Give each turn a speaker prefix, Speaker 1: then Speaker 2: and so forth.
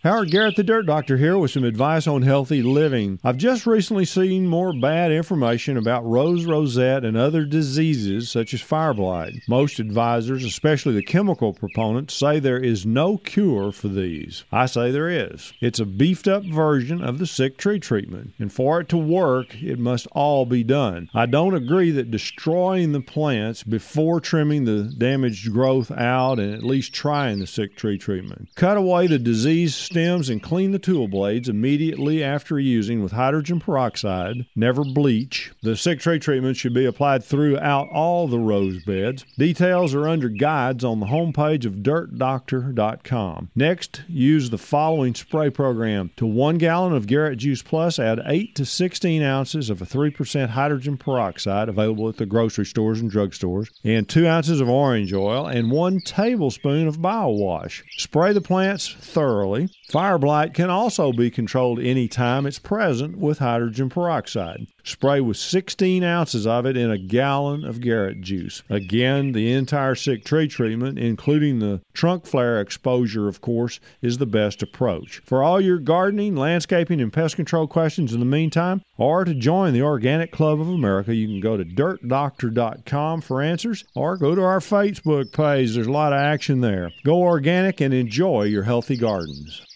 Speaker 1: Howard Garrett, the Dirt Doctor, here with some advice on healthy living. I've just recently seen more bad information about rose rosette and other diseases such as fire blight. Most advisors, especially the chemical proponents, say there is no cure for these. I say there is. It's a beefed up version of the sick tree treatment, and for it to work, it must all be done. I don't agree that destroying the plants before trimming the damaged growth out and at least trying the sick tree treatment. Cut away the diseased stems and clean the tool blades immediately after using with hydrogen peroxide. Never bleach. The sick tree treatment should be applied throughout all the rose beds. Details are under guides on the homepage of dirtdoctor.com. Next, use the following spray program. To 1 gallon of Garrett Juice Plus, add 8 to 16 ounces of a 3% hydrogen peroxide available at the grocery stores and drugstores, and 2 ounces of orange oil and 1 tablespoon of BioWash. Spray the plants thoroughly. Fire blight can also be controlled anytime it's present with hydrogen peroxide. Spray with 16 ounces of it in a gallon of Garrett juice. Again, the entire sick tree treatment, including the trunk flare exposure, of course, is the best approach. For all your gardening, landscaping, and pest control questions in the meantime, or to join the Organic Club of America, you can go to dirtdoctor.com for answers, or go to our Facebook page. There's a lot of action there. Go organic and enjoy your healthy gardens.